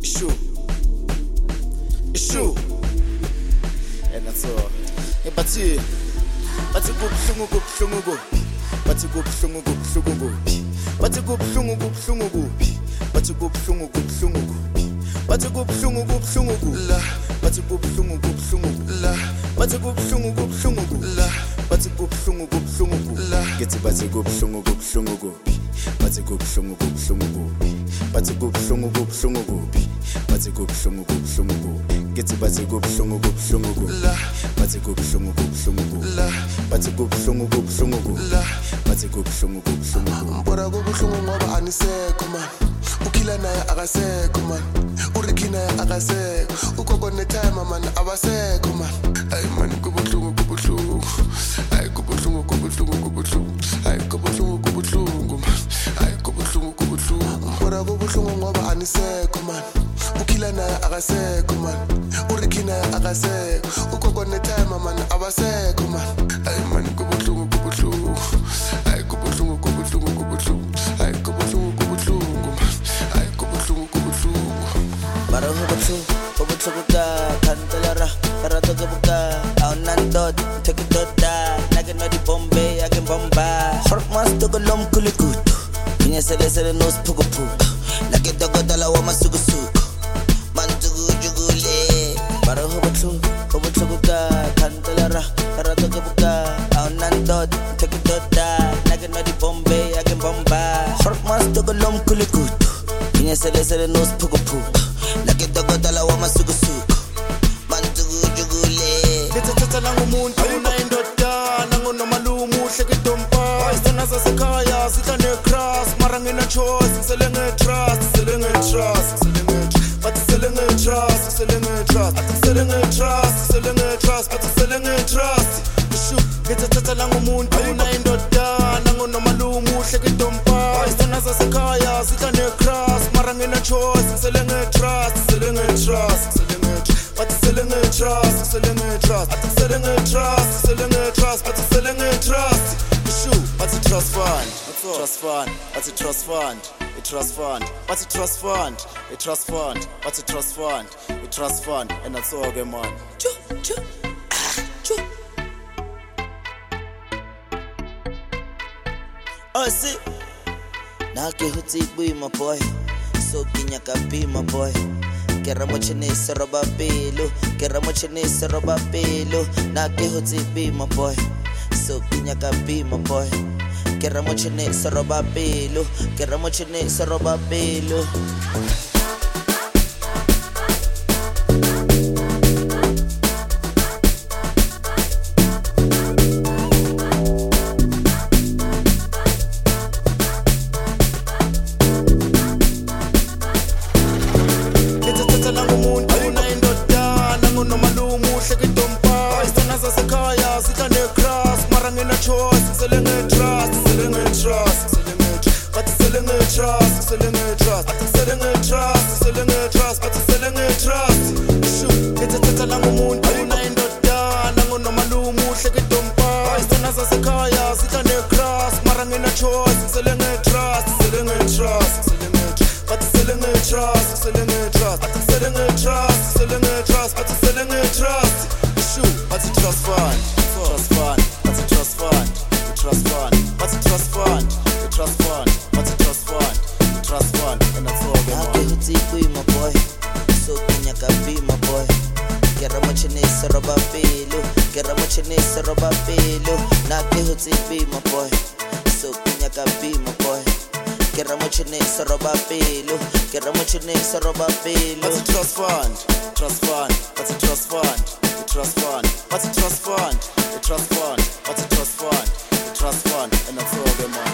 Issue. And that's all. Bathi kubuhlungu kuphi. Bathi kubuhlungu kuphi. Bathi kubuhlungu kuphi. Bathi kubuhlungu kuphi. Bathi kubuhlungu la. Bathi kubuhlungu la. Bathi kubuhlungu la. Bathi kubuhlungu la. Get bathi kubuhlungu kuphi. Bathi kubuhlungu kuphi. Bathi kubuhlungu kuphi. Bathi kubuhlungu get bathi kubuhlungu la. Bathi kubuhlungu la. Bathi kubuhlungu la. Bathi kubuhlungu mbora kubuhlungu ngoba anisekho man. Ukhila naye akasekho man. Urikhi naye akasekho. Ugogo netime man abasekho man. Ay man kubuhlungu. Ay kubuhlungu. Ay kubuhlungu man. Ay kubuhlungu. Mbora kubuhlungu ngoba anisekho man. Ukhila naye akasekho man. Urikhi naye akasekho. Ugogo netime man abasekho man. Ay man kubuhlungu. Ay kubuhlungu. Ay kubuhlungu man. Ay kubuhlungu. Bara hubuhlungu ka kantelara karato kebuka aunandot tekidoda nagenodi bombe yagen bomba hormas togolom kulikutu kinyesele nos pugupu nagedogodala wa masugusuku mantugu jugule bara hubuhlungu ka kantelara karato kebuka aunandot tekidoda nagenodi bombe yagen bomba hormas togolom kulikutu kinyesele nos pugupu nagedogodala wa masugusuku mantugu jugule Lithatha la ngumuntu unayindoda nangonomalumu hlekedompa isona sasekhaya sidla necross mara ngina choice ngisele ngetrust but sele ngetrust Lithatha la ngumuntu unayindoda nangonomalumu hlekedompa isona sasekhaya sidla necross mara ngina choice ngisele ngetrust but selling a trust, but selling a trust. Issue, but a trust fund. But a trust fund. A trust fund. But a trust fund. A trust fund. But a trust fund. A trust fund. And that's all again, man. Oh, see. Nake huti bui my boy. So kinya kapi my boy. Kera mochinese roba pelo nake hoti be my boy so kinya ka be my boy kera mochinese roba pelo And that's all, man.